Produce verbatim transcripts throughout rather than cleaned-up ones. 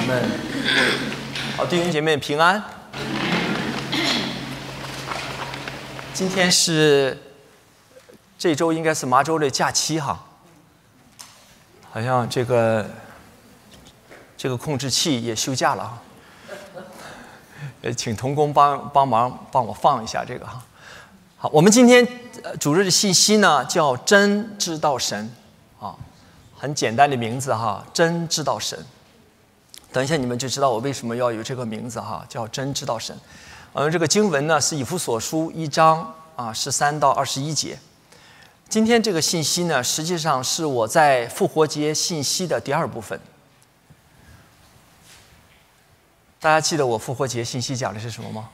们好，弟兄姐妹平安。今天是这周应该是麻州的假期哈，好像这个这个控制器也休假了哈。呃，请同工帮帮忙帮我放一下这个哈。好，我们今天主日的信息呢叫真知道神啊，很简单的名字哈，真知道神。等一下你们就知道我为什么要有这个名字哈，叫真知道神。呃，这个经文呢是以弗所书一章啊十三到二十一节。今天这个信息呢，实际上是我在复活节信息的第二部分。大家记得我复活节信息讲的是什么吗？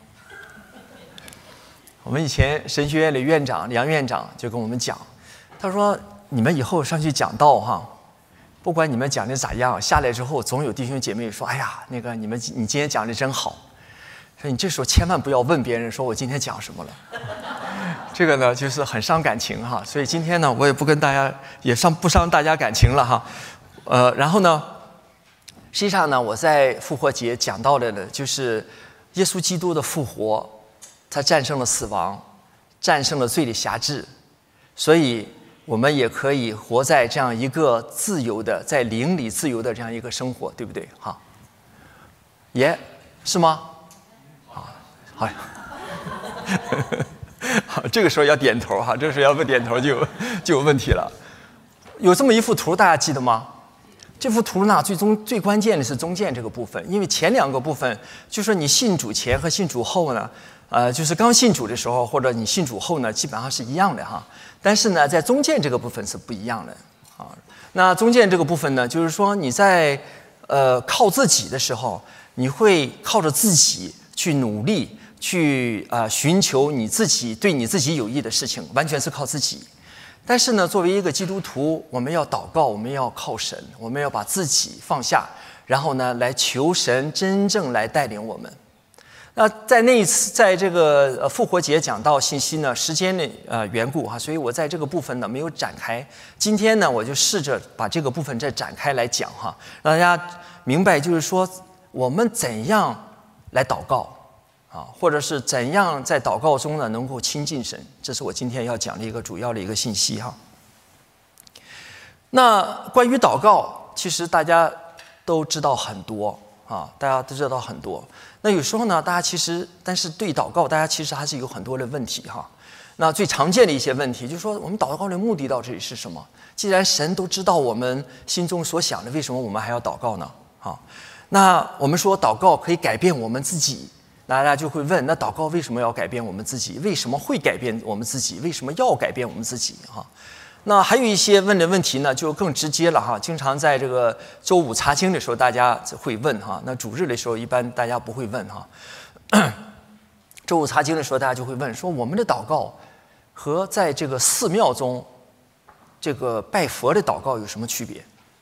我们以前神学院的院长梁院长就跟我们讲，他说你们以后上去讲道哈。不管你们讲的咋样，下来之后总有弟兄姐妹说：“哎呀，那个你们你今天讲的真好。”说你这时候千万不要问别人说我今天讲什么了，这个呢就是很伤感情哈。所以今天呢，我也不跟大家也伤不伤大家感情了哈。呃，然后呢，实际上呢，我在复活节讲到的呢，就是耶稣基督的复活，他战胜了死亡，战胜了罪的辖制，所以我们也可以活在这样一个自由的，在灵里自由的这样一个生活，对不对？哈，也、yeah, 是吗？好，好，好，这个时候要点头哈，这个时候要不点头就就有问题了。有这么一幅图，大家记得吗？这幅图呢，最终最关键的是中间这个部分，因为前两个部分，就是说你信主前和信主后呢。呃，就是刚信主的时候，或者你信主后呢，基本上是一样的哈。但是呢，在中间这个部分是不一样的啊。那中间这个部分呢，就是说你在呃靠自己的时候，你会靠着自己去努力，去呃寻求你自己对你自己有益的事情，完全是靠自己。但是呢，作为一个基督徒，我们要祷告，我们要靠神，我们要把自己放下，然后呢，来求神真正来带领我们。那在那一次，在这个复活节讲到信息呢，时间的呃缘故哈，所以我在这个部分呢没有展开。今天呢，我就试着把这个部分再展开来讲哈，让大家明白，就是说我们怎样来祷告啊，或者是怎样在祷告中呢能够亲近神，这是我今天要讲的一个主要的一个信息哈。那关于祷告，其实大家都知道很多。啊，大家都知道很多。那有时候呢，大家其实，但是对祷告，大家其实还是有很多的问题哈。那最常见的一些问题，就是说，我们祷告的目的到底是什么？既然神都知道我们心中所想的，为什么我们还要祷告呢？啊，那我们说祷告可以改变我们自己，那大家就会问，那祷告为什么要改变我们自己？为什么会改变我们自己？为什么要改变我们自己？哈。那还有一些问的问题呢，就更直接了哈。经常在这个周五查经的时候，大家会问哈。那主日的时候，一般大家不会问哈。周五查经的时候，大家就会问说：我们的祷告和在这个寺庙中这个拜佛的祷告有什么区别？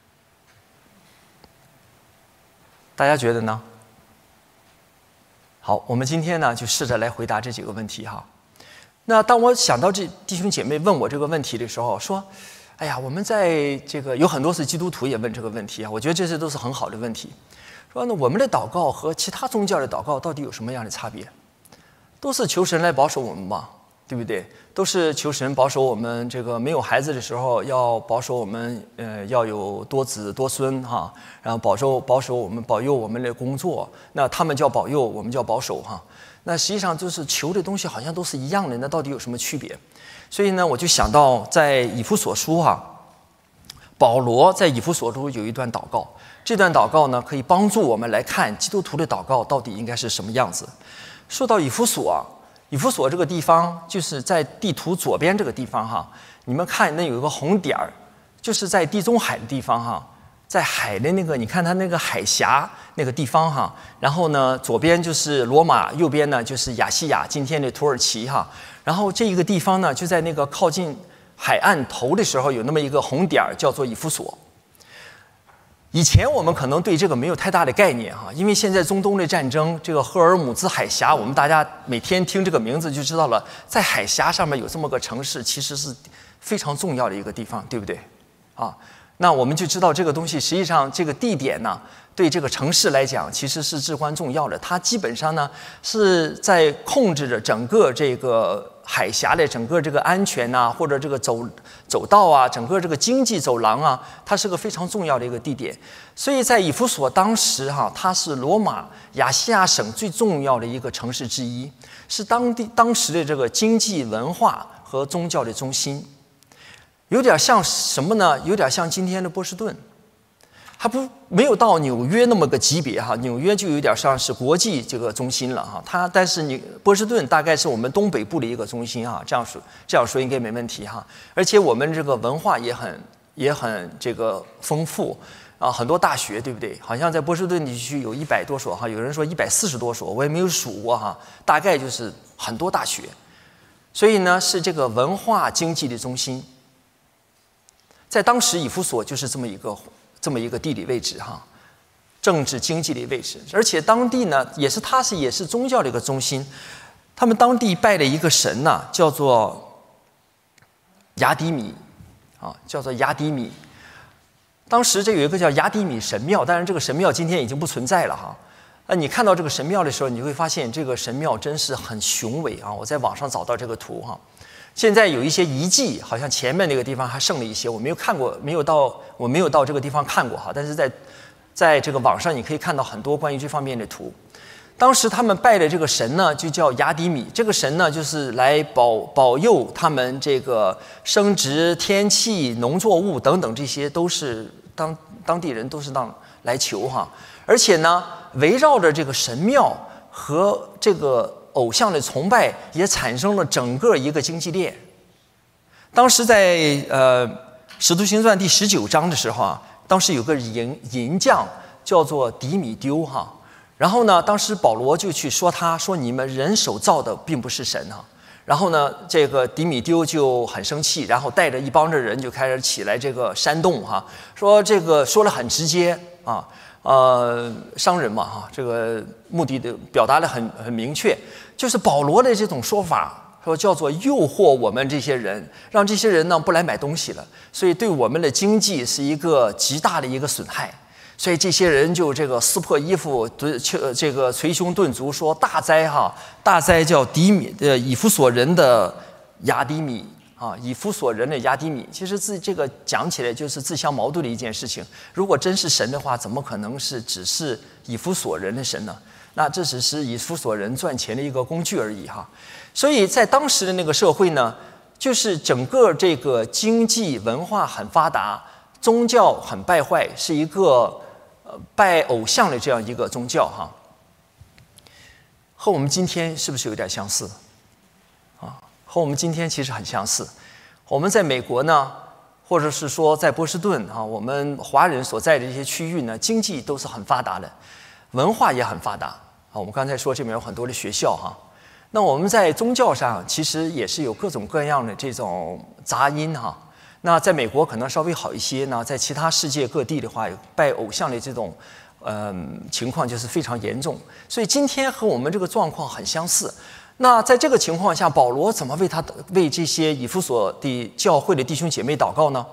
大家觉得呢？好，我们今天呢就试着来回答这几个问题哈。那当我想到这弟兄姐妹问我这个问题的时候，说：“哎呀，我们在这个有很多是基督徒也问这个问题啊，我觉得这些都是很好的问题。说那我们的祷告和其他宗教的祷告到底有什么样的差别？都是求神来保守我们嘛，对不对？都是求神保守我们这个没有孩子的时候，要保守我们呃要有多子多孙哈，然后保守保守我们保佑我们的工作，那他们叫保佑，我们叫保守哈。”那实际上就是求的东西好像都是一样的，那到底有什么区别？所以呢，我就想到在以弗所书哈、啊，保罗在以弗所书有一段祷告，这段祷告呢可以帮助我们来看基督徒的祷告到底应该是什么样子。说到以弗所啊，以弗所这个地方就是在地图左边这个地方哈，你们看那有一个红点儿，就是在地中海的地方哈。在海的那个，你看它那个海峡那个地方哈，然后呢，左边就是罗马，右边呢就是亚细亚，今天的土耳其哈。然后这一个地方呢，就在那个靠近海岸头的时候，有那么一个红点叫做以弗所。以前我们可能对这个没有太大的概念哈，因为现在中东的战争，这个赫尔姆兹海峡，我们大家每天听这个名字就知道了，在海峡上面有这么个城市，其实是非常重要的一个地方，对不对？啊。那我们就知道这个东西，实际上这个地点呢， 对这个城市来讲其实是至关重要的。它基本上呢是在控制着整个这个海峡的整个这个安全啊，或者这个走走道啊，整个这个经济走廊啊，它是个非常重要的一个地点。所以在以弗所当时哈、啊，它是罗马亚细亚省最重要的一个城市之一，是当地当时的这个经济文化和宗教的中心。有点像什么呢？有点像今天的波士顿，还不没有到纽约那么个级别哈。纽约就有点像是国际这个中心了哈。它但是你波士顿大概是我们东北部的一个中心哈。这样说这样说应该没问题哈。而且我们这个文化也很也很这个丰富啊，很多大学对不对？好像在波士顿地区有一百多所哈，有人说一百四十多所，我也没有数过哈。大概就是很多大学，所以呢是这个文化经济的中心。在当时以弗所就是这么一个这么一个地理位置哈，政治经济的位置，而且当地呢也是它是也是宗教的一个中心。他们当地拜的一个神呐、啊，叫做雅迪米啊，叫做雅迪米。当时这有一个叫雅迪米神庙，当然这个神庙今天已经不存在了哈。那你看到这个神庙的时候，你会发现这个神庙真是很雄伟啊！我在网上找到这个图哈。现在有一些遗迹，好像前面那个地方还剩了一些，我没有看过，没有到，我没有到这个地方看过哈。但是在，在这个网上你可以看到很多关于这方面的图。当时他们拜的这个神呢，就叫雅迪米。这个神呢，就是来保保佑他们这个生殖、天气、农作物等等，这些都是当当地人都是当来求哈。而且呢，围绕着这个神庙和这个偶像的崇拜也产生了整个一个经济链。当时在呃《使徒行传》第十九章的时候啊，当时有个银银匠叫做迪米丢哈，然后呢，当时保罗就去说他说你们人手造的并不是神哈，然后呢，这个迪米丢就很生气，然后带着一帮的人就开始起来这个煽动哈，说这个说了很直接啊。呃，商人嘛，哈，这个目的的表达的很很明确，就是保罗的这种说法，说叫做诱惑我们这些人，让这些人呢不来买东西了，所以对我们的经济是一个极大的一个损害。所以这些人就这个撕破衣服，这个捶胸顿足，说大灾哈，大灾叫迪米呃以弗所人的雅迪米。啊，以弗所人的雅迪米，其实自这个讲起来就是自相矛盾的一件事情。如果真是神的话，怎么可能是只是以弗所人的神呢？那这只是以弗所人赚钱的一个工具而已哈。所以在当时的那个社会呢，就是整个这个经济文化很发达，宗教很败坏，是一个呃拜偶像的这样一个宗教哈。和我们今天是不是有点相似？和我们今天其实很相似。我们在美国呢，或者是说在波士顿啊，我们华人所在的这些区域呢，经济都是很发达的，文化也很发达啊。我们刚才说这边有很多的学校哈。那我们在宗教上其实也是有各种各样的这种杂音哈。那在美国可能稍微好一些呢，在其他世界各地的话，拜偶像的这种呃情况就是非常严重。所以今天和我们这个状况很相似。那在这个情况下，保罗怎么为他为这些以弗所的教会的弟兄姐妹祷告呢？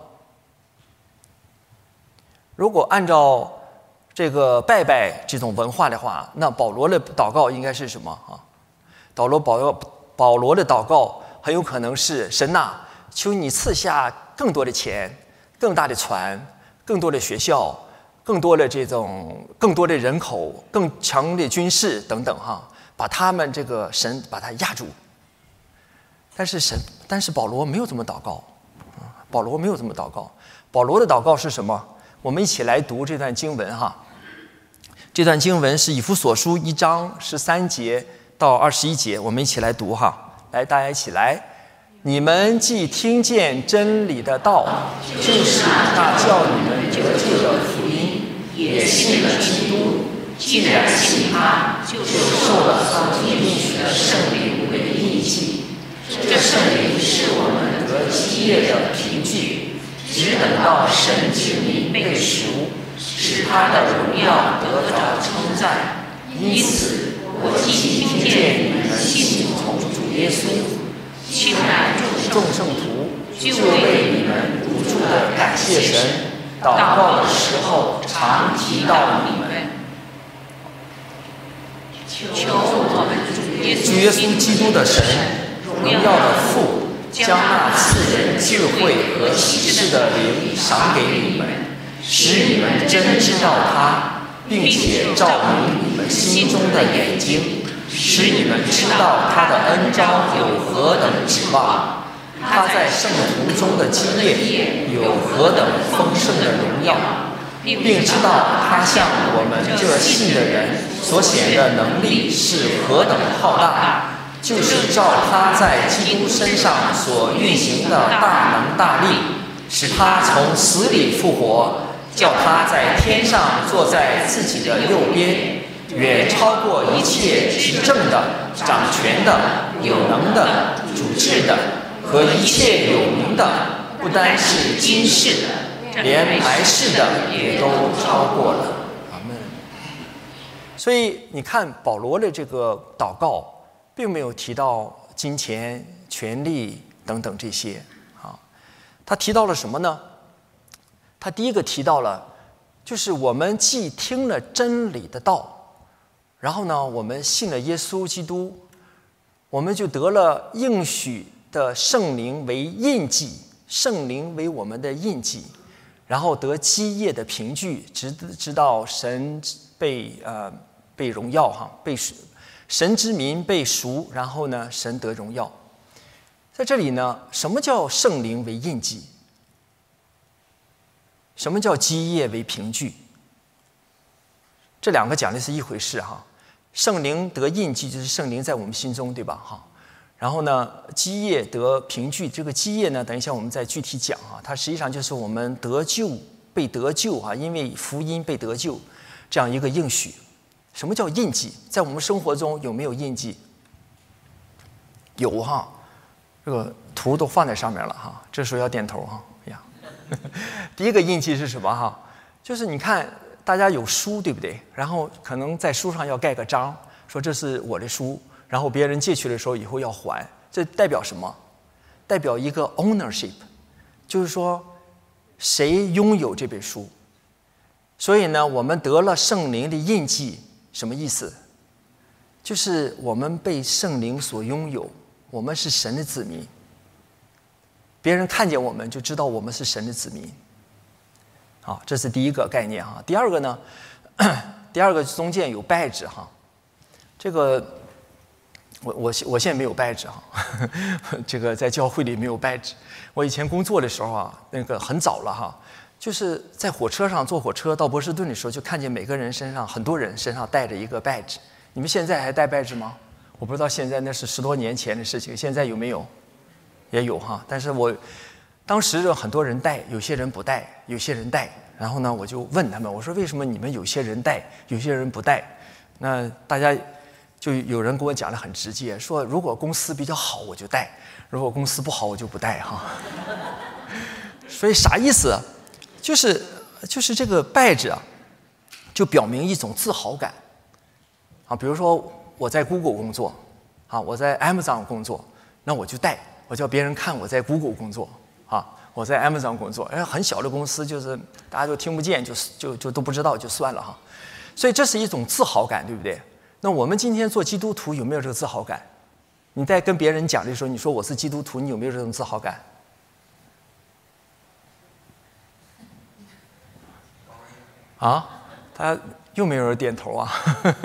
如果按照这个拜拜这种文化的话，那保罗的祷告应该是什么啊？保罗保保罗的祷告很有可能是：神呐，求你赐下更多的钱、更大的船、更多的学校、更多的这种更多的人口、更强的军事等等哈。把他们这个神把他压住，但是神，但是保罗没有这么祷告，啊，保罗没有这么祷告。保罗的祷告是什么？我们一起来读这段经文哈。这段经文是以弗所书一章十三节到二十一节，我们一起来读哈。来，大家一起来。你们既听见真理的道，就是那叫你们得救的福音，也信了基督。既然信他，就受了所应许的圣灵为印记。这圣灵是我们得基业的凭据，只等到神子民被赎，使他的荣耀得着称赞。因此，我既听见你们信从主耶稣，亲来众圣徒，就为你们不住的感谢神，祷告的时候常提到你们。 求我们主耶主耶稣基督的神，荣耀的父，将那赐人智慧和启示的灵赏给你们，使你们真知道他，并且照明你们心中的眼睛，使你们知道他的恩召有何等指望，他在圣徒中的基业有何等丰盛的荣耀，并知道他向我们这信的人所显的能力是何等浩大，就是照他在基督身上所运行的大能大力，使他从死里复活，叫他在天上坐在自己的右边，远超过一切执政的、掌权的、有能的、主治的和一切有名的，不单是今世的，连来世的也都超过了。阿们。所以你看保罗的这个祷告，并没有提到金钱、权力等等这些啊，他提到了什么呢？他第一个提到了，就是我们既听了真理的道，然后呢，我们信了耶稣基督，我们就得了应许的圣灵为印记，圣灵为我们的印记，然后得基业的凭据，直直到神被呃被荣耀哈，被神之民被赎，然后呢，神得荣耀。在这里呢，什么叫圣灵为印记？什么叫基业为凭据？这两个讲的是一回事哈。圣灵得印记就是圣灵在我们心中，对吧？哈。然后呢，基业得凭据，这个基业呢，等一下我们再具体讲啊。它实际上就是我们得救、被得救啊，因为福音被得救这样一个应许。什么叫印记？在我们生活中有没有印记？有哈，这个图都放在上面了哈。这时候要点头哈。哎呀，第一个印记是什么哈？就是你看大家有书对不对？然后可能在书上要盖个章，说这是我的书。然后别人借去的时候以后要还，这代表什么？代表一个 ownership， 就是说谁拥有这本书。所以呢，我们得了圣灵的印记，什么意思？就是我们被圣灵所拥有，我们是神的子民。别人看见我们就知道我们是神的子民。好，这是第一个概念哈。第二个呢，第二个中间有badge哈，这个。我我我现在没有badge哈，这个在教会里没有badge。我以前工作的时候啊，那个很早了哈，就是在火车上坐火车到波士顿的时候，就看见每个人身上很多人身上带着一个badge。你们现在还带badge吗？我不知道现在那是十多年前的事情，现在有没有？也有哈，但是我当时有很多人带，有些人不带，有些人带。然后呢，我就问他们，我说为什么你们有些人带，有些人不带？那大家。就有人跟我讲得很直接，说如果公司比较好我就带，如果公司不好我就不带哈。所以啥意思？就是就是这个badge啊，就表明一种自豪感啊。比如说我在 Google 工作啊，我在 Amazon 工作，那我就带，我叫别人看我在 Google 工作啊，我在 Amazon 工作。哎，很小的公司就是大家都听不见，就就就都不知道就算了哈。所以这是一种自豪感，对不对？那我们今天做基督徒有没有这个自豪感？你在跟别人讲的时候，你说我是基督徒，你有没有这种自豪感？啊，他又没有人点头啊，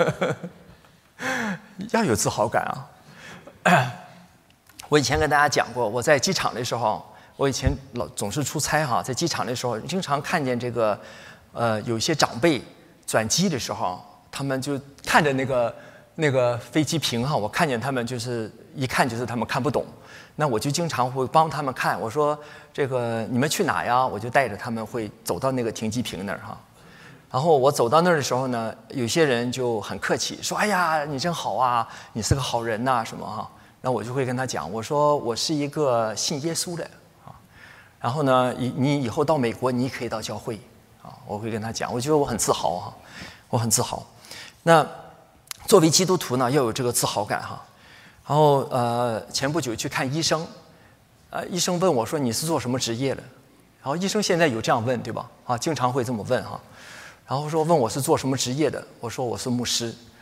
要有自豪感啊！我以前跟大家讲过，我在机场的时候，我以前老总是出差哈，在机场的时候，经常看见这个，呃，有一些长辈转机的时候。他们就看着那个那个飞机屏哈，我看见他们就是一看就是他们看不懂，那我就经常会帮他们看。我说这个你们去哪呀？我就带着他们会走到那个停机坪那儿哈。然后我走到那儿的时候呢，有些人就很客气，说：“哎呀，你真好啊，你是个好人呐、啊，什么哈。”那我就会跟他讲，我说我是一个信耶稣的啊。然后呢，你你以后到美国你可以到教会啊，我会跟他讲，我觉得我很自豪哈，我很自豪。那作为基督徒呢，要有这个自豪感哈。然后呃，前不久去看医生，呃，医生问我说：“你是做什么职业的？”然后医生现在有这样问，对吧？啊，经常会这么问哈。然后说问我是做什么职业的，我说我是牧师。然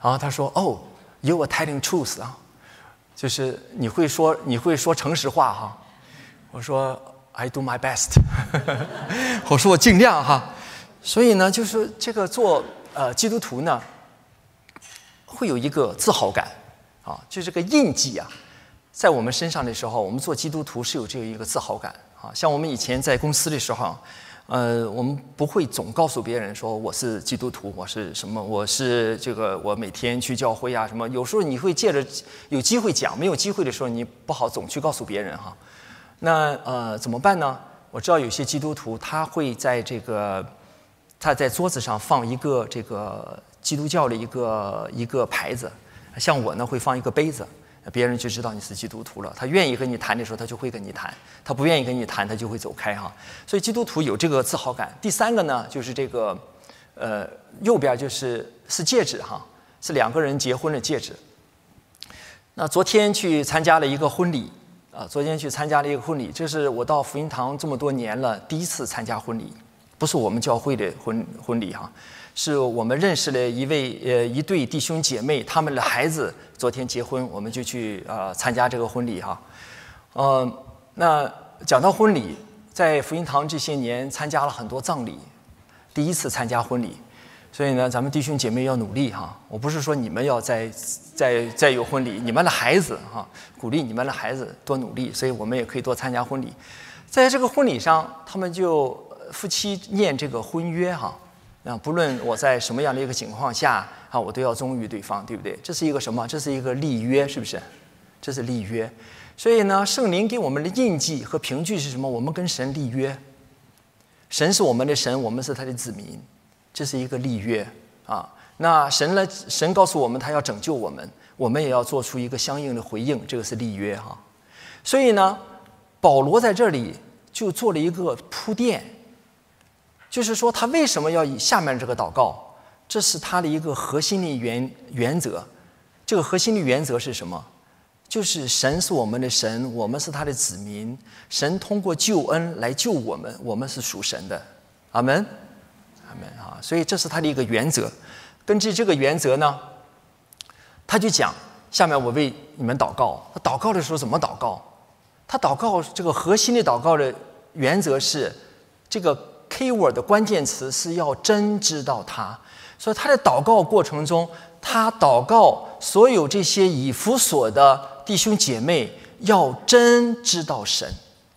然后他说：“哦 ，You are telling truth 啊，就是你会说你会说诚实话哈。”我说 ：“I do my best。”我说我尽量哈。所以呢，就是这个做呃基督徒呢，会有一个自豪感啊，就这个印记啊，在我们身上的时候，我们做基督徒是有这一个自豪感啊。像我们以前在公司的时候。呃，我们不会总告诉别人说我是基督徒，我是什么，我是这个，我每天去教会啊什么。有时候你会借着有机会讲，没有机会的时候，你不好总去告诉别人哈。那呃怎么办呢？我知道有些基督徒他会在这个他在桌子上放一个这个基督教的一个一个牌子，像我呢会放一个杯子。别人就知道你是基督徒了。他愿意跟你谈的时候，他就会跟你谈；他不愿意跟你谈，他就会走开哈。所以基督徒有这个自豪感。第三个呢，就是这个，呃，右边就是是戒指哈，是两个人结婚的戒指。那昨天去参加了一个婚礼啊，昨天去参加了一个婚礼，这是我到福音堂这么多年了第一次参加婚礼，不是我们教会的婚婚礼哈。是我们认识了一位呃一对弟兄姐妹，他们的孩子昨天结婚，我们就去呃参加这个婚礼哈。呃，那讲到婚礼，在福音堂这些年参加了很多葬礼，第一次参加婚礼，所以呢，咱们弟兄姐妹要努力哈。我不是说你们要再再再有婚礼，你们的孩子哈，鼓励你们的孩子多努力，所以我们也可以多参加婚礼。在这个婚礼上，他们就夫妻念这个婚约哈。啊，不论我在什么样的一个情况下啊，我都要忠于对方，对不对？这是一个什么？这是一个立约，是不是？这是立约。所以呢，圣灵给我们的印记和凭据是什么？我们跟神立约，神是我们的神，我们是他的子民，这是一个立约啊。那神呢？神告诉我们他要拯救我们，我们也要做出一个相应的回应，这个是立约哈。所以呢，保罗在这里就做了一个铺垫。就是说，他为什么要以下面这个祷告？这是他的一个核心的原原则。这个核心的原则是什么？就是神是我们的神，我们是他的子民。神通过救恩来救我们，我们是属神的。阿门，阿门啊！所以这是他的一个原则。根据这个原则呢，他就讲：下面我为你们祷告。他祷告的时候怎么祷告？他祷告这个核心的祷告的原则是这个。keyword 的关键词是要真知道他，所以他在祷告过程中，他祷告所有这些以弗所的弟兄姐妹要真知道神。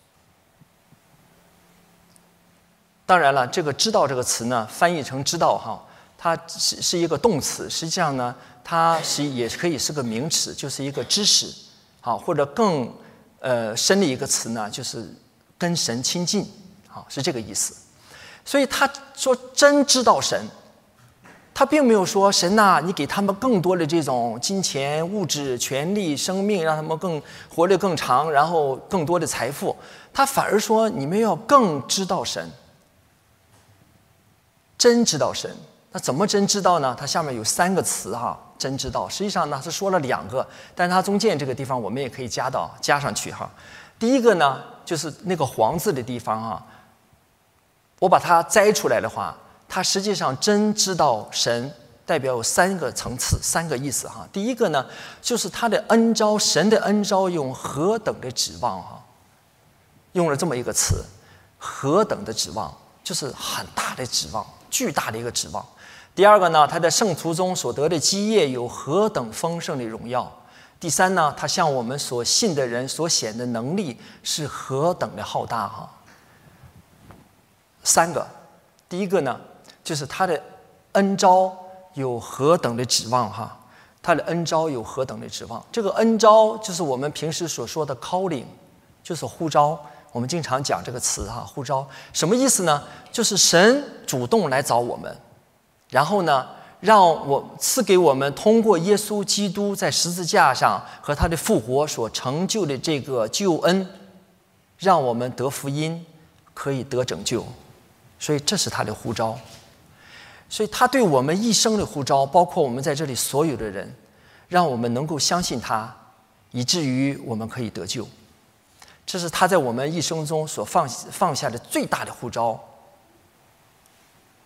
当然了，这个知道这个词呢，翻译成知道哈，它是是一个动词，实际上呢，它是也可以是个名词，就是一个知识，好，或者更呃深的一个词呢，就是跟神亲近，好，是这个意思。所以他说真知道神，他并没有说神呐、啊，你给他们更多的这种金钱、物质、权利、生命，让他们更活得更长，然后更多的财富。他反而说你们要更知道神，真知道神。那怎么真知道呢？他下面有三个词哈，真知道。实际上呢，他说了两个，但他中间这个地方我们也可以加到加上去哈。第一个呢，就是那个黄字的地方哈。我把它摘出来的话，它实际上真知道神代表有三个层次，三个意思哈。第一个呢，就是他的恩召，神的恩召用何等的指望哈，用了这么一个词，何等的指望，就是很大的指望，巨大的一个指望。第二个呢，他在圣徒中所得的基业有何等丰盛的荣耀。第三呢，他向我们所信的人所显的能力是何等的浩大哈。三个，第一个呢，就是他的恩召有何等的指望哈，他的恩召有何等的指望。这个恩召就是我们平时所说的 calling， 就是呼召。我们经常讲这个词哈，呼召什么意思呢？就是神主动来找我们，然后呢，让我赐给我们通过耶稣基督在十字架上和他的复活所成就的这个救恩，让我们得福音，可以得拯救。所以这是他的呼召，所以他对我们一生的呼召，包括我们在这里所有的人，让我们能够相信他，以至于我们可以得救。这是他在我们一生中所放放下的最大的呼召。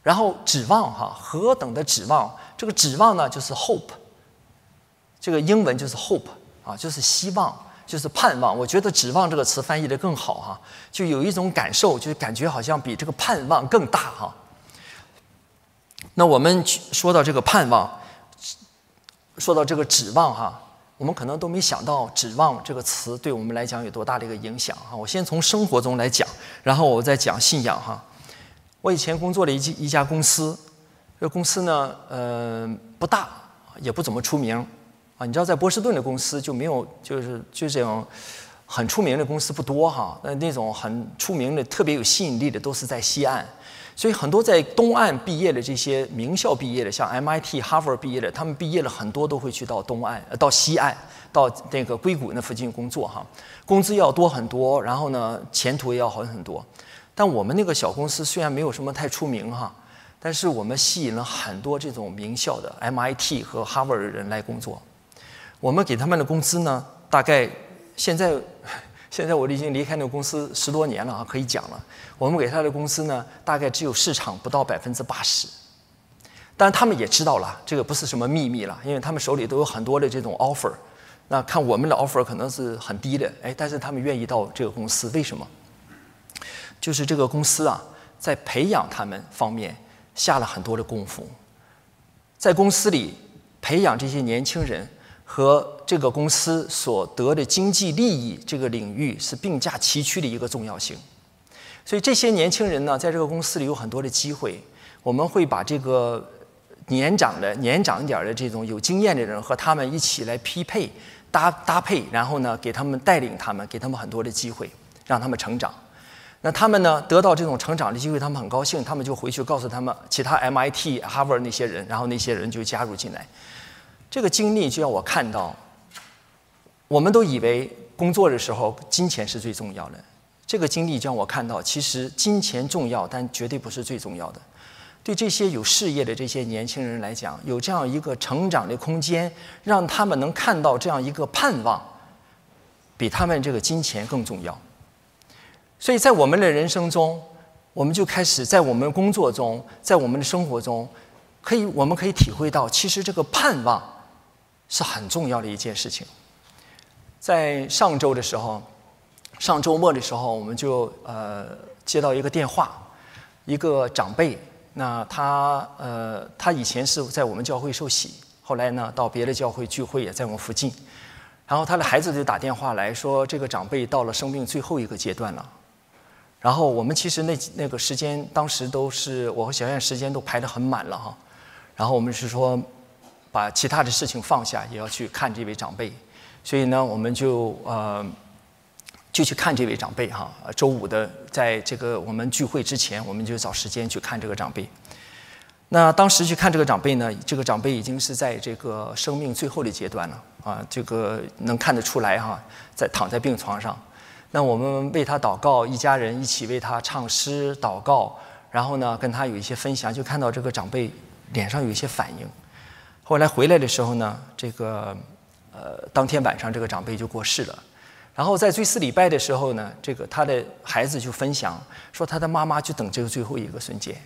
然后指望哈，何等的指望，这个指望呢就是 hope， 这个英文就是 hope 啊，就是希望，就是盼望。我觉得指望这个词翻译的更好哈，就有一种感受，就是感觉好像比这个盼望更大哈。那我们说到这个盼望，说到这个指望哈，我们可能都没想到指望这个词对我们来讲有多大的一个影响哈。我先从生活中来讲，然后我再讲信仰哈。我以前工作了一一家公司，这个公司呢，呃，不大，也不怎么出名啊。你知道，在波士顿的公司就没有，就是就这种很出名的公司不多哈。那那种很出名的、特别有吸引力的，都是在西岸。所以很多在东岸毕业的这些名校毕业的，像 M I T、哈佛毕业的，他们毕业了很多都会去到东岸、到西岸、到那个硅谷那附近工作哈，工资要多很多，然后呢，前途也要好很多。但我们那个小公司虽然没有什么太出名哈，但是我们吸引了很多这种名校的 M I T 和哈佛的人来工作。我们给他们的工资呢，大概现在现在我已经离开那个公司十多年了啊，可以讲了。我们给他的工资呢，大概只有市场不到百分之八十。当然他们也知道了，这个不是什么秘密了，因为他们手里都有很多的这种 offer。那看我们的 offer 可能是很低的，哎，但是他们愿意到这个公司，为什么？就是这个公司啊，在培养他们方面下了很多的功夫，在公司里培养这些年轻人和这个公司所得的经济利益这个领域是并驾齐驱的一个重要性。所以这些年轻人呢，在这个公司里有很多的机会，我们会把这个年长的、年长一点的这种有经验的人和他们一起来匹配、搭搭配，然后呢，给他们带领他们，给他们很多的机会，让他们成长。那他们呢，得到这种成长的机会，他们很高兴，他们就回去告诉他们其他 M I T、哈佛那些人，然后那些人就加入进来。这个经历就让我看到，我们都以为工作的时候金钱是最重要的。这个经历就让我看到，其实金钱重要，但绝对不是最重要的。对这些有事业的这些年轻人来讲，有这样一个成长的空间，让他们能看到这样一个盼望，比他们这个金钱更重要。所以在我们的人生中，我们就开始在我们工作中，在我们的生活中，可以我们可以体会到，其实这个盼望是很重要的一件事情。在上周的时候，上周末的时候，我们就呃接到一个电话，一个长辈，那他呃他以前是在我们教会受洗，后来呢到别的教会聚会，也在我们附近，然后他的孩子就打电话来说，这个长辈到了生命最后一个阶段了。然后我们其实那那个时间，当时都是我和小燕时间都排得很满了哈。然后我们是说，把其他的事情放下，也要去看这位长辈。所以呢，我们就呃就去看这位长辈哈。周五的，在这个我们聚会之前，我们就找时间去看这个长辈。那当时去看这个长辈呢，这个长辈已经是在这个生命最后的阶段了啊，这个能看得出来哈，在躺在病床上。那我们为他祷告，一家人一起为他唱诗祷告，然后呢跟他有一些分享，就看到这个长辈脸上有一些反应。后来回来的时候呢，这个呃当天晚上这个长辈就过世了。然后在追思礼拜的时候呢，这个他的孩子就分享说，他的妈妈就等这个最后一个瞬间。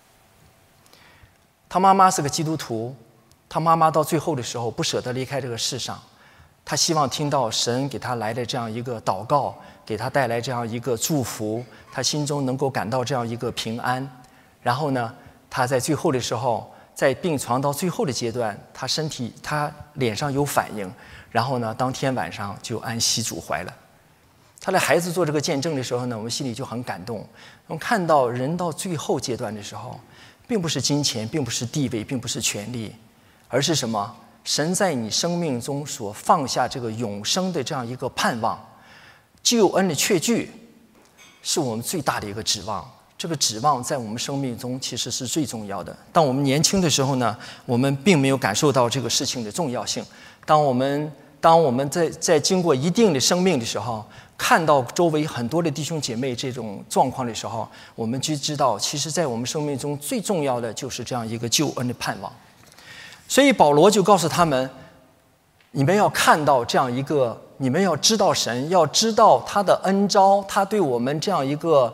他妈妈是个基督徒，他妈妈到最后的时候不舍得离开这个世上，他希望听到神给他来的这样一个祷告，给他带来这样一个祝福，他心中能够感到这样一个平安。然后呢，他在最后的时候，在病床到最后的阶段，他身体他脸上有反应，然后呢，当天晚上就安息主怀了。他的孩子做这个见证的时候呢，我们心里就很感动。我们看到人到最后阶段的时候，并不是金钱，并不是地位，并不是权力，而是什么？神在你生命中所放下这个永生的这样一个盼望，救恩的确据，是我们最大的一个指望。这个指望在我们生命中其实是最重要的。当我们年轻的时候呢，我们并没有感受到这个事情的重要性。当我们当我们在在经过一定的生命的时候，看到周围很多的弟兄姐妹这种状况的时候，我们就知道，其实在我们生命中最重要的就是这样一个救恩的盼望。所以保罗就告诉他们，你们要看到这样一个，你们要知道神，要知道他的恩召，他对我们这样一个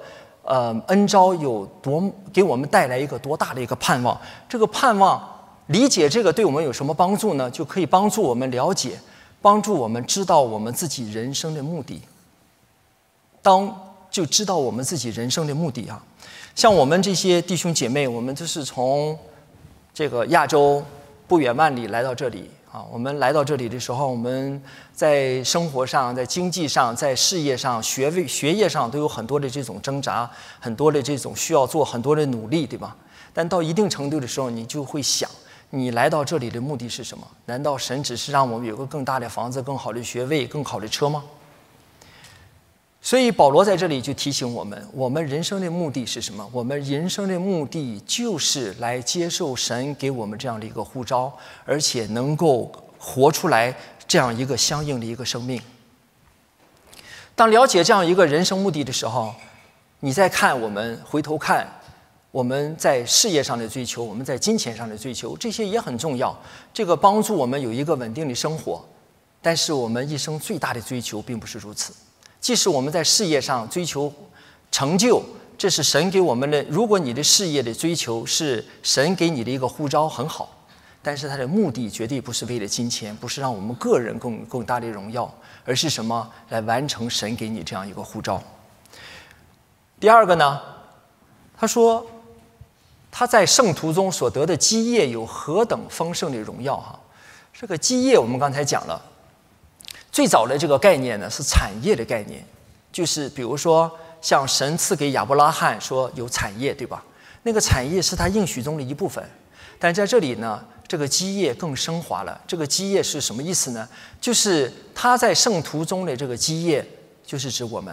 呃恩召有多给我们带来一个多大的一个盼望。这个盼望理解这个对我们有什么帮助呢？就可以帮助我们了解，帮助我们知道我们自己人生的目的。当就知道我们自己人生的目的啊，像我们这些弟兄姐妹，我们就是从这个亚洲不远万里来到这里啊。我们来到这里的时候，我们在生活上、在经济上、在事业上、学位、学业上都有很多的这种挣扎，很多的这种需要做很多的努力，对吧？但到一定程度的时候，你就会想，你来到这里的目的是什么？难道神只是让我们有个更大的房子、更好的学位、更好的车吗？所以保罗在这里就提醒我们，我们人生的目的是什么？我们人生的目的就是来接受神给我们这样的一个呼召，而且能够活出来这样一个相应的一个生命。当了解这样一个人生目的的时候，你再看我们回头看我们在事业上的追求，我们在金钱上的追求，这些也很重要，这个帮助我们有一个稳定的生活。但是我们一生最大的追求并不是如此。即使我们在事业上追求成就，这是神给我们的。如果你的事业的追求是神给你的一个呼召，很好，但是它的目的绝对不是为了金钱，不是让我们个人更更大的荣耀，而是什么？来完成神给你这样一个呼召。第二个呢，他说他在圣徒中所得的基业有何等丰盛的荣耀哈。这个基业我们刚才讲了，最早的这个概念呢是产业的概念，就是比如说像神赐给亚伯拉罕说有产业，对吧？那个产业是他应许中的一部分，但在这里呢，这个基业更升华了。这个基业是什么意思呢？就是他在圣徒中的这个基业，就是指我们，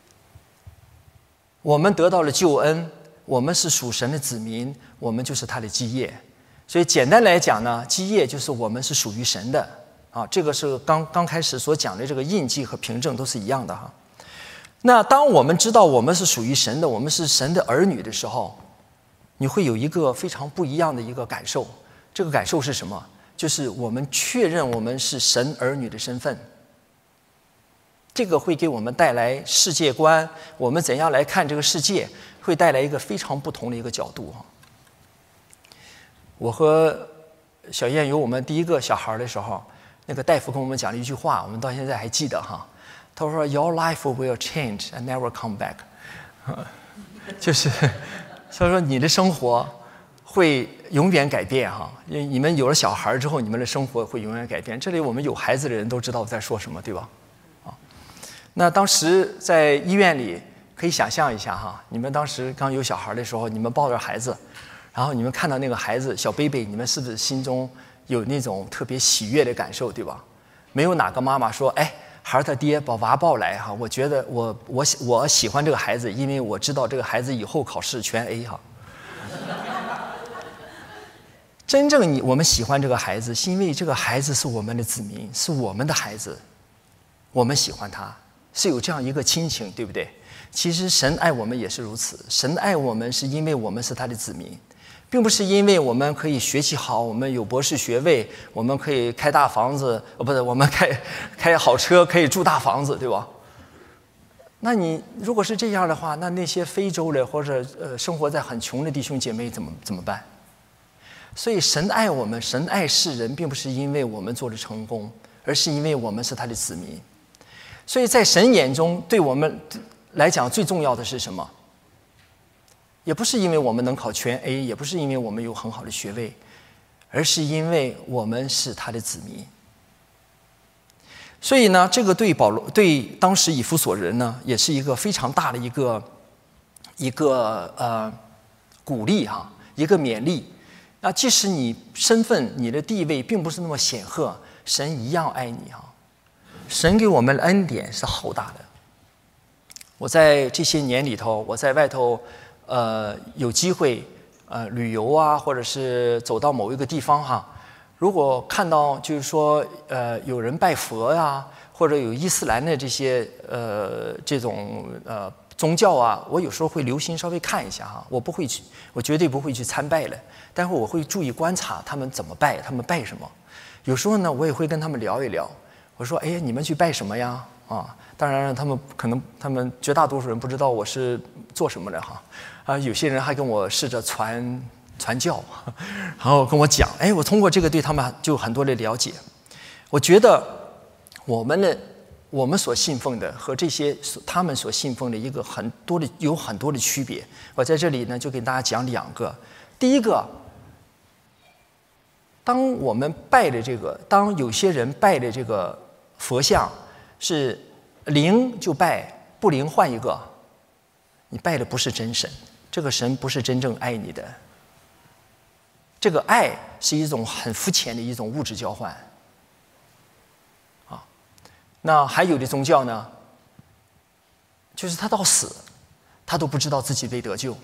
我们得到了救恩，我们是属神的子民，我们就是他的基业。所以简单来讲呢，基业就是我们是属于神的。啊，这个是刚刚开始所讲的这个印记和凭证都是一样的哈。那当我们知道我们是属于神的，我们是神的儿女的时候，你会有一个非常不一样的一个感受。这个感受是什么？就是我们确认我们是神儿女的身份。这个会给我们带来世界观，我们怎样来看这个世界，会带来一个非常不同的一个角度哈。我和小燕有我们第一个小孩的时候，那个大夫跟我们讲了一句话，我们到现在还记得哈。他说 ：“Your life will change and never come back。”就是他说你的生活会永远改变哈。因为你们有了小孩之后，你们的生活会永远改变。这里我们有孩子的人都知道我在说什么，对吧？啊，那当时在医院里，可以想象一下哈，你们当时刚有小孩的时候，你们抱着孩子，然后你们看到那个孩子小 baby， 你们是不是心中有那种特别喜悦的感受，对吧？没有哪个妈妈说，哎，孩儿他爹把娃抱来哈，我觉得我我我喜欢这个孩子，因为我知道这个孩子以后考试全 A 哈。真正你我们喜欢这个孩子，是因为这个孩子是我们的子民，是我们的孩子，我们喜欢他，是有这样一个亲情，对不对？其实神爱我们也是如此，神爱我们是因为我们是他的子民。并不是因为我们可以学习好，我们有博士学位，我们可以开大房子，哦，不是，我们开开好车，可以住大房子，对吧？那你如果是这样的话，那那些非洲的或者呃生活在很穷的弟兄姐妹怎么怎么办？所以神爱我们，神爱世人，并不是因为我们做的成功，而是因为我们是他的子民。所以在神眼中，对我们来讲最重要的是什么？也不是因为我们能考全 A， 也不是因为我们有很好的学位，而是因为我们是他的子民。所以呢，这个对保罗、对当时以弗所人呢，也是一个非常大的一个一个呃鼓励哈，一个勉励。那即使你身份、你的地位并不是那么显赫，神一样爱你哈。神给我们的恩典是浩大的。我在这些年里头，我在外头。呃，有机会呃旅游啊，或者是走到某一个地方哈，如果看到就是说呃有人拜佛呀、啊，或者有伊斯兰的这些呃这种呃宗教啊，我有时候会留心稍微看一下哈，我不会去，我绝对不会去参拜了，但是我会注意观察他们怎么拜，他们拜什么。有时候呢，我也会跟他们聊一聊，我说哎，你们去拜什么呀？ 啊。当然，他们可能他们绝大多数人不知道我是做什么的哈。啊，有些人还跟我试着传传教，然后跟我讲，哎，我通过这个对他们就很多的了解。我觉得我们的我们所信奉的和这些他们所信奉的一个很多的有很多的区别。我在这里呢就给大家讲两个。第一个，当我们拜的这个，当有些人拜的这个佛像是灵就拜，不灵换一个，你拜的不是真神，这个神不是真正爱你的。这个爱是一种很肤浅的一种物质交换。啊，那还有的宗教呢，就是他到死，他都不知道自己被得救。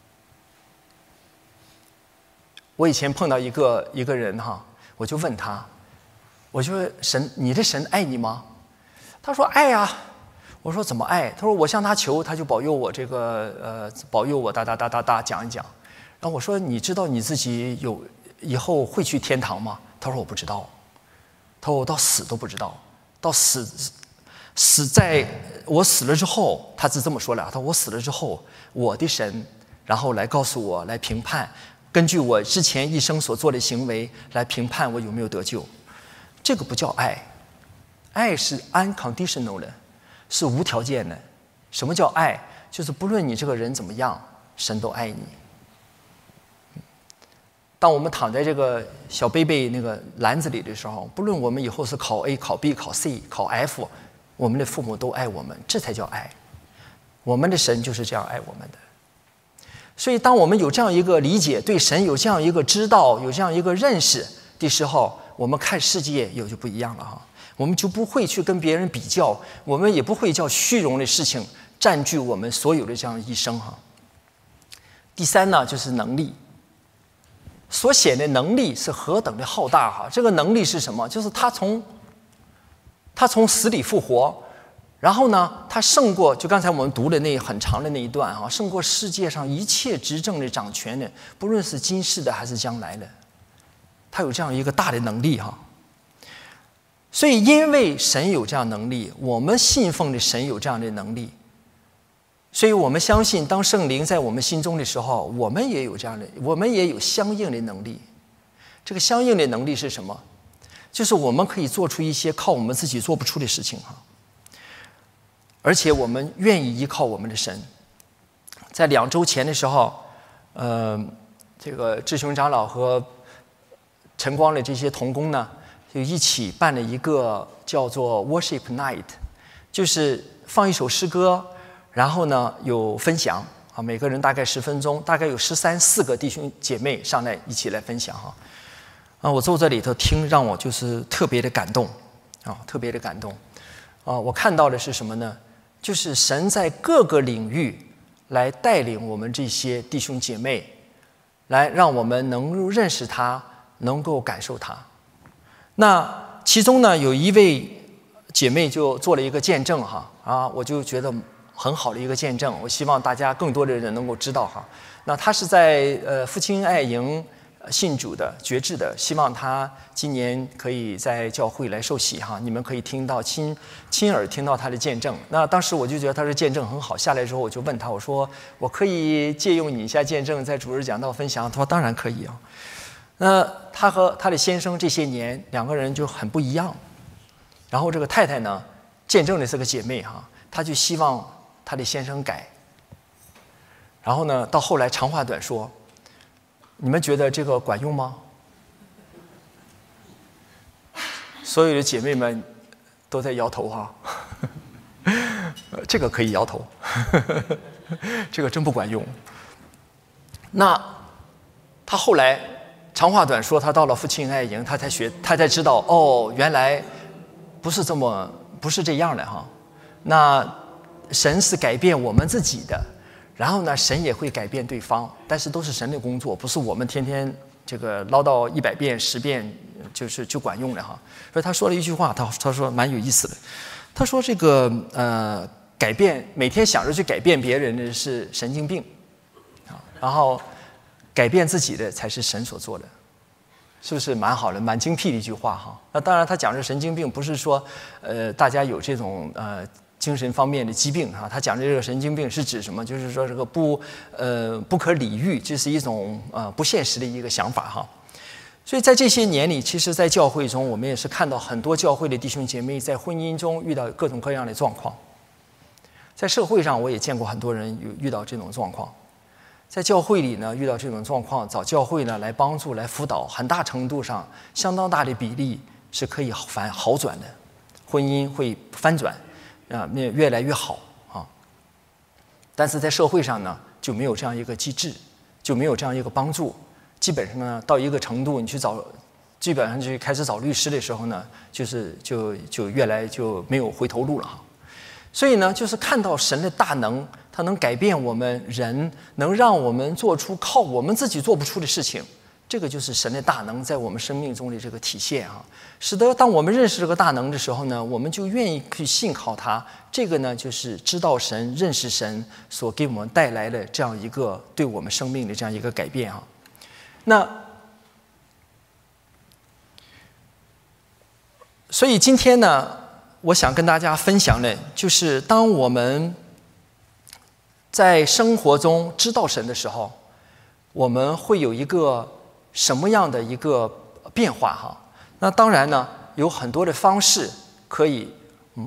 我以前碰到一个一个人哈，我就问他，我就说神，你的神爱你吗？他说爱呀。我说怎么爱？他说我向他求，他就保佑我这个呃保佑我哒哒哒哒哒讲一讲。然后我说你知道你自己有以后会去天堂吗？他说我不知道。他说我到死都不知道，到死死在我死了之后，他是这么说的。他说我死了之后，我的神然后来告诉我，来评判，根据我之前一生所做的行为来评判我有没有得救。这个不叫爱，爱是 unconditional 的，是无条件的。什么叫爱？就是不论你这个人怎么样，神都爱你。当我们躺在这个小贝贝那个篮子里的时候，不论我们以后是考 A、考 B、考 C、考 F， 我们的父母都爱我们，这才叫爱。我们的神就是这样爱我们的。所以当我们有这样一个理解，对神有这样一个知道，有这样一个认识的时候，我们看世界也就不一样了哈。我们就不会去跟别人比较，我们也不会叫虚荣的事情占据我们所有的这样一生哈。第三呢，就是能力。所显的能力是何等的浩大哈！这个能力是什么？就是他从他从死里复活，然后呢，他胜过就刚才我们读的那很长的那一段哈，胜过世界上一切执政的、掌权的，不论是今世的还是将来的，他有这样一个大的能力哈。所以，因为神有这样能力，我们信奉的神有这样的能力。所以我们相信，当圣灵在我们心中的时候，我们也有这样的，我们也有相应的能力。这个相应的能力是什么？就是我们可以做出一些靠我们自己做不出的事情哈。而且我们愿意依靠我们的神。在两周前的时候，呃，这个志雄长老和晨光的这些同工呢，就一起办了一个叫做 Worship Night， 就是放一首诗歌。然后呢，有分享啊，每个人大概十分钟，大概有十三四个弟兄姐妹上来一起来分享哈。啊，我坐在里头听，让我就是特别的感动啊，特别的感动啊。我看到的是什么呢？就是神在各个领域来带领我们这些弟兄姐妹，来让我们能够认识他，能够感受他。那其中呢，有一位姐妹就做了一个见证哈啊，我就觉得很好的一个见证，我希望大家更多的人能够知道哈。那他是在呃父亲爱营信主的觉志的，希望他今年可以在教会来受洗哈。你们可以听到亲亲耳听到他的见证。那当时我就觉得他的见证很好，下来之后我就问他，我说我可以借用你一下见证，在主日讲道分享。他说当然可以啊。那他和他的先生这些年两个人就很不一样。然后这个太太呢，见证的是个姐妹哈，她就希望他的先生改。然后呢，到后来长话短说，你们觉得这个管用吗？所有的姐妹们都在摇头哈，这个可以摇头，这个真不管用。那他后来长话短说，他到了父亲爱营，他才学，他才知道哦，原来不是这么，不是这样的哈。那神是改变我们自己的，然后呢，神也会改变对方，但是都是神的工作，不是我们天天这个唠叨一百遍、十遍就是就管用了哈。所以他说了一句话，他他说蛮有意思的，他说这个呃改变每天想着去改变别人的是神经病啊，然后改变自己的才是神所做的。 是不是蛮好的，蛮精辟的一句话哈？那当然，他讲这神经病不是说，呃，大家有这种呃精神方面的疾病哈。他讲的这个神经病是指什么？就是说这个不呃不可理喻，这是一种呃不现实的一个想法哈。所以在这些年里，其实，在教会中，我们也是看到很多教会的弟兄姐妹在婚姻中遇到各种各样的状况。在社会上，我也见过很多人有遇到这种状况。在教会里呢，遇到这种状况，找教会呢来帮助、来辅导，很大程度上，相当大的比例是可以反好转的，婚姻会翻转，啊，越来越好啊。但是在社会上呢，就没有这样一个机制，就没有这样一个帮助。基本上呢，到一个程度，你去找，基本上就开始找律师的时候呢，就是就就越来就没有回头路了哈。所以呢，就是看到神的大能，它能改变我们人，能让我们做出靠我们自己做不出的事情，这个就是神的大能在我们生命中的这个体现啊。使得当我们认识这个大能的时候呢，我们就愿意去信靠他。这个呢，就是知道神、认识神所给我们带来的这样一个对我们生命的这样一个改变啊。那所以今天呢，我想跟大家分享的，就是当我们在生活中知道神的时候，我们会有一个什么样的一个变化哈？那当然呢，有很多的方式可以，嗯，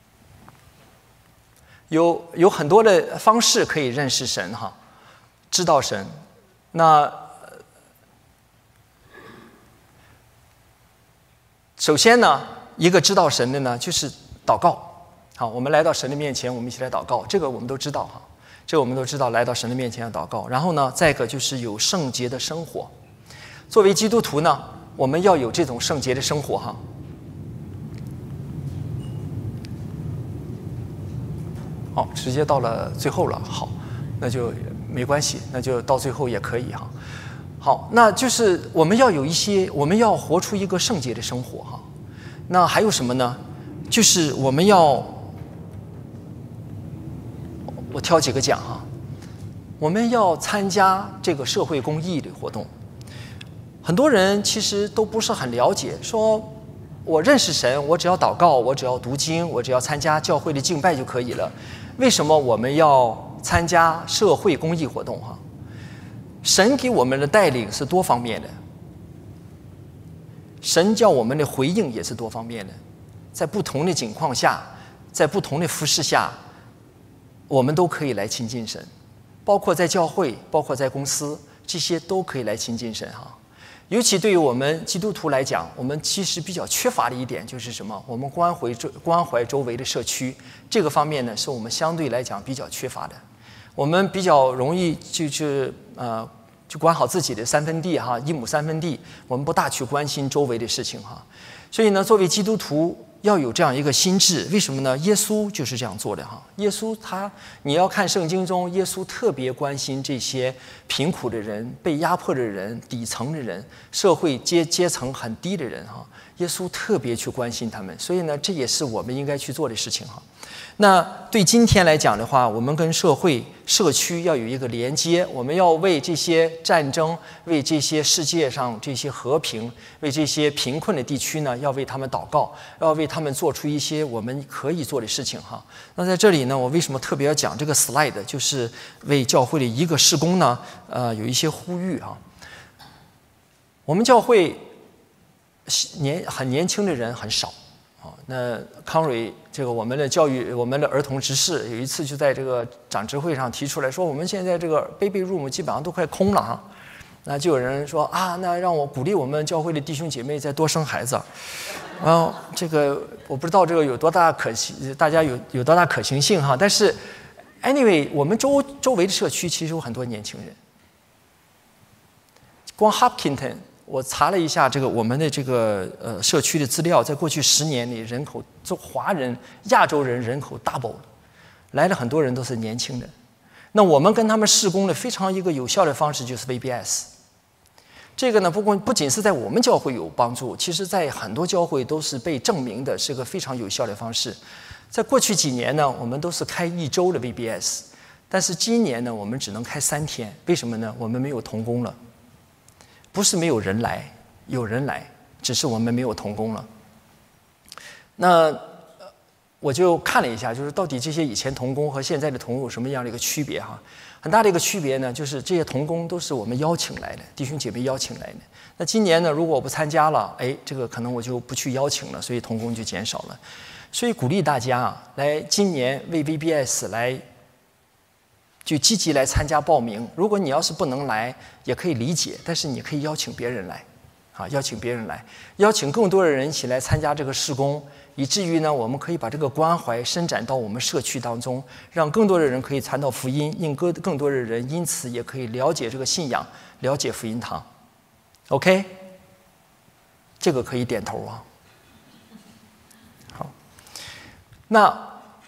有有很多的方式可以认识神哈，知道神。那首先呢，一个知道神的呢，就是祷告。好，我们来到神的面前，我们一起来祷告。这个我们都知道哈，这个我们都知道，来到神的面前要祷告。然后呢，再一个就是有圣洁的生活。作为基督徒呢，我们要有这种圣洁的生活哈。好，直接到了最后了，好，那就没关系，那就到最后也可以哈。好，那就是我们要有一些，我们要活出一个圣洁的生活哈。那还有什么呢？就是我们要，我挑几个讲哈。我们要参加这个社会公益的活动。很多人其实都不是很了解，说我认识神，我只要祷告，我只要读经，我只要参加教会的敬拜就可以了。为什么我们要参加社会公益活动哈？神给我们的带领是多方面的，神叫我们的回应也是多方面的，在不同的境况下，在不同的服事下，我们都可以来亲近神，包括在教会，包括在公司，这些都可以来亲近神哈。尤其对于我们基督徒来讲，我们其实比较缺乏的一点就是什么？我们关怀周关怀周围的社区，这个方面呢，是我们相对来讲比较缺乏的。我们比较容易就去呃，就管好自己的三分地哈，一亩三分地，我们不大去关心周围的事情哈。所以呢，作为基督徒要有这样一个心智，为什么呢？耶稣就是这样做的哈。耶稣他，你要看圣经中，耶稣特别关心这些贫苦的人、被压迫的人、底层的人、社会阶阶层很低的人哈。耶稣特别去关心他们，所以呢，这也是我们应该去做的事情哈。那对今天来讲的话，我们跟社会、社区要有一个连接，我们要为这些战争、为这些世界上这些和平、为这些贫困的地区呢，要为他们祷告，要为他们做出一些我们可以做的事情哈。那在这里呢，我为什么特别要讲这个 slide， 就是为教会的一个事工呢，呃，有一些呼吁哈。我们教会年很年轻的人很少。好，那康蕊这个我们的教育，我们的儿童执事有一次就在这个长执会上提出来说，我们现在这个 baby room 基本上都快空了哈。那就有人说啊，那让我鼓励我们教会的弟兄姐妹再多生孩子。然后这个我不知道这个有多大可行，大家有有多大可行性哈。但是 anyway， 我们周周围的社区其实有很多年轻人，光 Hopkinton。我查了一下这个我们的这个呃社区的资料，在过去十年里，人口就华人、亚洲人人口 double 了，来了很多人都是年轻人。那我们跟他们事工的非常一个有效的方式就是 V B S。这个呢，不光不仅是在我们教会有帮助，其实在很多教会都是被证明的是个非常有效的方式。在过去几年呢，我们都是开一周的 V B S， 但是今年呢，我们只能开三天。为什么呢？我们没有同工了。不是没有人来， 有人来，只是我们没有同工了。那我就看了一下，就是到底这些以前同工和现在的同工有什么样的一个区别哈？很大的一个区别呢，就是这些同工都是我们邀请来的，弟兄姐妹邀请来的。那今年呢，如果我不参加了，哎，这个可能我就不去邀请了，所以同工就减少了。所以鼓励大家啊，来今年为 V B S 来就积极来参加报名。如果你要是不能来，也可以理解，但是你可以邀请别人来，啊，邀请别人来，邀请更多的人一起来参加这个事工。以至于呢，我们可以把这个关怀伸展到我们社区当中，让更多的人可以传到福音，令更更多的人因此也可以了解这个信仰，了解福音堂。OK， 这个可以点头啊。好，那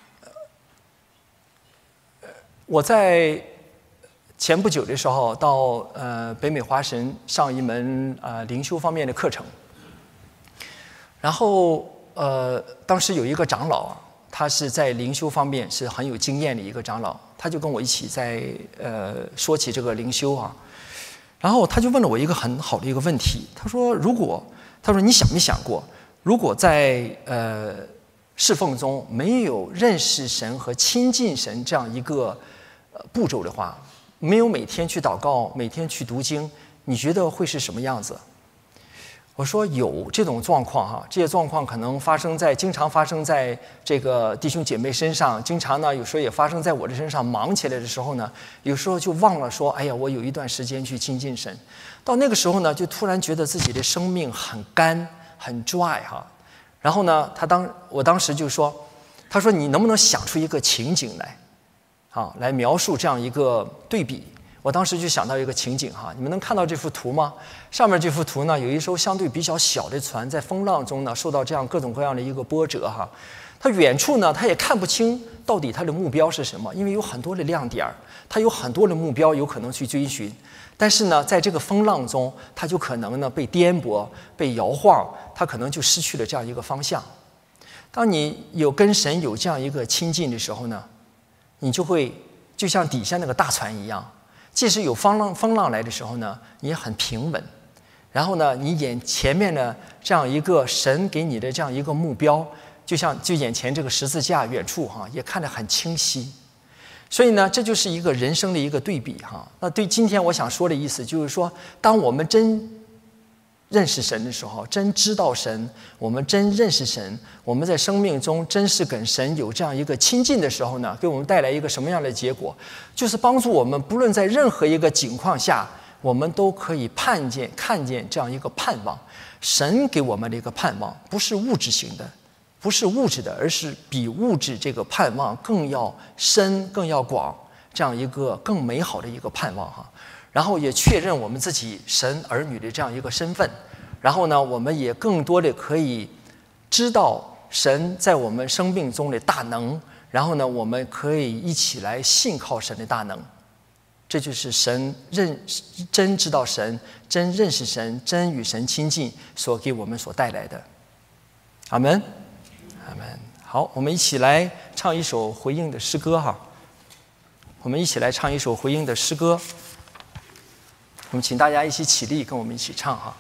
我在前不久的时候到呃北美华神上一门呃灵修方面的课程，然后。呃，当时有一个长老啊，他是在灵修方面是很有经验的一个长老，他就跟我一起在呃说起这个灵修啊，然后他就问了我一个很好的一个问题，他说：“如果他说你想没想过，如果在呃侍奉中没有认识神和亲近神这样一个呃步骤的话，没有每天去祷告，每天去读经，你觉得会是什么样子？”我说有这种状况哈，这些状况可能发生在经常发生在这个弟兄姐妹身上，经常呢有时候也发生在我的身上。忙起来的时候呢，有时候就忘了说，哎呀，我有一段时间去亲近神。到那个时候呢，就突然觉得自己的生命很干很 dry 哈。然后呢，他当我当时就说，他说你能不能想出一个情景来，啊，来描述这样一个对比。我当时就想到一个情景哈，你们能看到这幅图吗？上面这幅图呢，有一艘相对比较小的船在风浪中呢，受到这样各种各样的一个波折哈。它远处呢，它也看不清到底它的目标是什么，因为有很多的亮点，它有很多的目标有可能去追寻。但是呢，在这个风浪中，它就可能呢被颠簸、被摇晃，它可能就失去了这样一个方向。当你有跟神有这样一个亲近的时候呢，你就会就像底下那个大船一样。即使有风浪风浪来的时候呢，你也很平稳。然后呢，你眼前面的这样一个神给你的这样一个目标，就像就眼前这个十字架远处哈，也看得很清晰。所以呢，这就是一个人生的一个对比哈。那对今天我想说的意思就是说，当我们真认识神的时候，真知道神，我们真认识神，我们在生命中真是跟神有这样一个亲近的时候呢，给我们带来一个什么样的结果？就是帮助我们不论在任何一个境况下，我们都可以盼见看见这样一个盼望。神给我们的一个盼望不是物质型的，不是物质的，而是比物质这个盼望更要深更要广，这样一个更美好的一个盼望哈。然后也确认我们自己神儿女的这样一个身份，然后呢，我们也更多的可以知道神在我们生命中的大能，然后呢，我们可以一起来信靠神的大能。这就是神认真知道神，真认识神，真与神亲近所给我们所带来的。阿们，阿们。好，我们一起来唱一首回应的诗歌哈。我们一起来唱一首回应的诗歌。我们请大家一起起立，跟我们一起唱哈。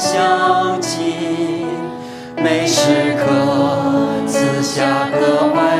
每时刻赐下格外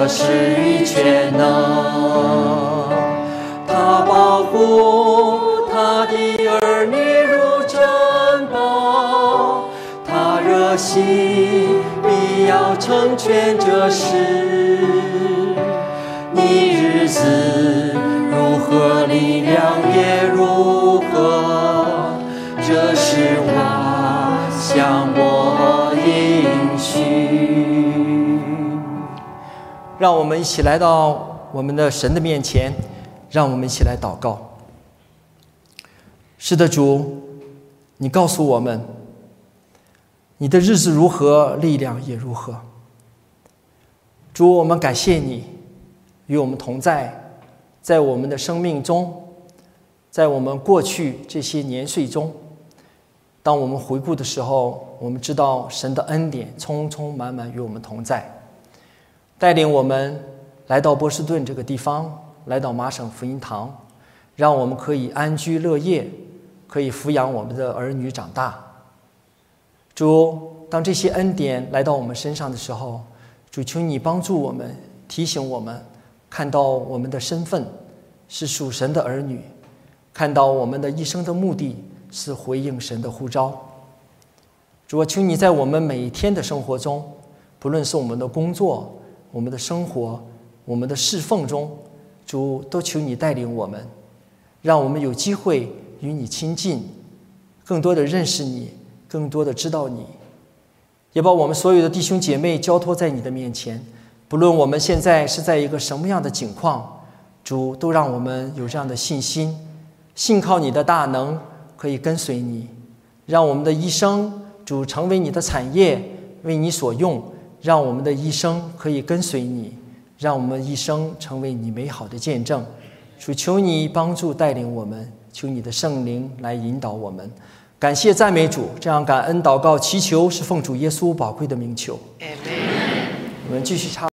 势与全能。他保护他的儿女如珍宝，他热心必要成全这事。你日子如何，力量也如何，这是我向我应许。让我们一起来到我们的神的面前，让我们一起来祷告。是的，主，你告诉我们，你的日子如何，力量也如何。主，我们感谢你与我们同在，在我们的生命中，在我们过去这些年岁中，当我们回顾的时候，我们知道神的恩典充充满满与我们同在，带领我们来到波士顿这个地方，来到麻省福音堂，让我们可以安居乐业，可以抚养我们的儿女长大。主，当这些恩典来到我们身上的时候，主，求你帮助我们，提醒我们看到我们的身份是属神的儿女，看到我们的一生的目的是回应神的呼召。主啊，求你在我们每一天的生活中，不论是我们的工作、我们的生活、我们的侍奉中，主都求你带领我们，让我们有机会与你亲近，更多的认识你，更多的知道你。也把我们所有的弟兄姐妹交托在你的面前，不论我们现在是在一个什么样的境况，主都让我们有这样的信心，信靠你的大能，可以跟随你，让我们的一生，主成为你的产业，为你所用，让我们的一生可以跟随你，让我们一生成为你美好的见证。主，求你帮助带领我们，求你的圣灵来引导我们。感谢赞美主，这样感恩祷告祈求是奉主耶稣宝贵的名求。我们继续唱。